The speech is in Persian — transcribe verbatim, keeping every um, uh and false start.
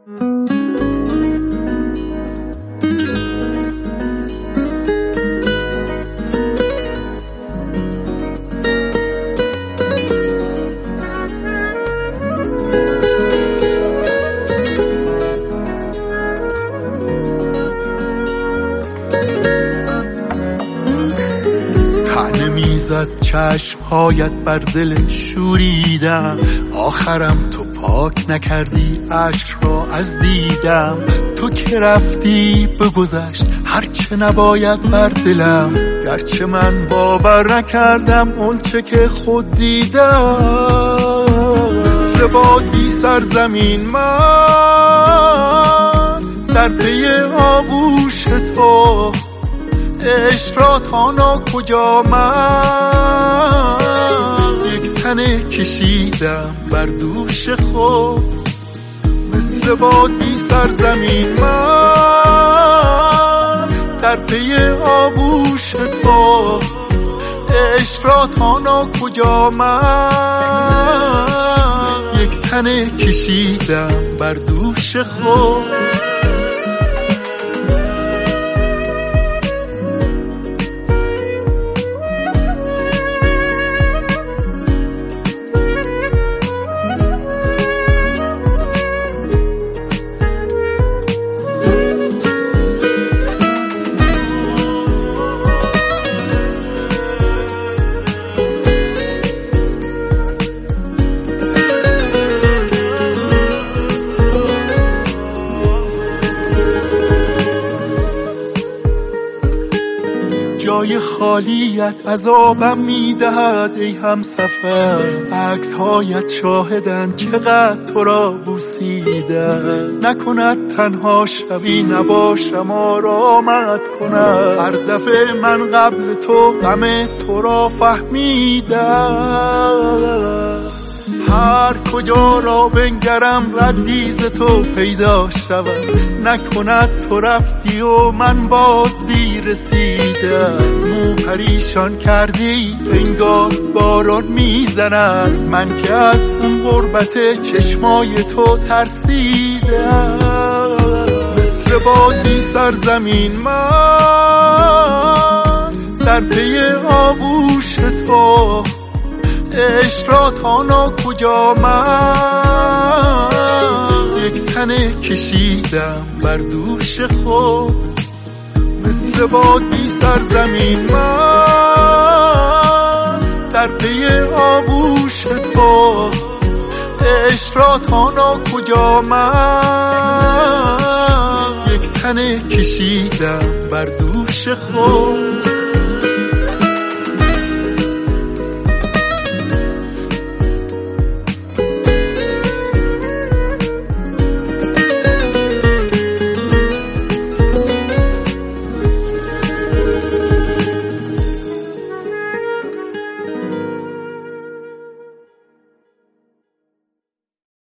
میزد چشمهایت بر دل شوریدم، آخرم تو پاک نکردی اشک را از دیدم. تو که رفتی بگذشت هرچه نباید بر دلم، گرچه من باور نکردم اونچه که خود دیدم. مثل بادی سرزمین من در پی آغوش تو، عشق را تا ناکجا من یک تنه کشیدم بر دوش خود. مثل بادی سرزمین من در پی آغوش تو، عشق را تا ناکجا من یک تنه کشیدم بر دوش خود. جای خالیت عذابم میدهد ای همسفر، عکس‌هایت شاهدن که قد تو را بوسیدن. نکند تنها شوی نباشم آرامت کنم، هر دفعه من قبل تو غم تو را فهمیدم. هر کجا را بنگرم ردیز تو پیدا شود، نکند تو رفتی و من باز دیر رسیدم. مو پریشان کردی انگار باران میزند، من که از اون غربت چشمای تو ترسیدم. مثل بادی سرزمین من در پی آغوش تو، عشق را تا ناکجا من یک تنه کشیدم بر دوش خود. مثل بادی سرزمین من در پی آغوش تو، عشق را تا ناکجا من یک تنه کشیدم بر دوش خود.